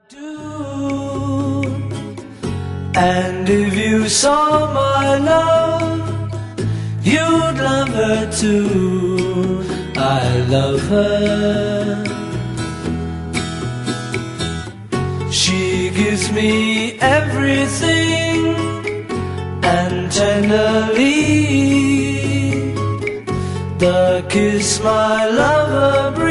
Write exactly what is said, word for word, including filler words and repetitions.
Do, and if you saw my love, you'd love her too. I love her. She gives me everything, and tenderly the kiss my lover brings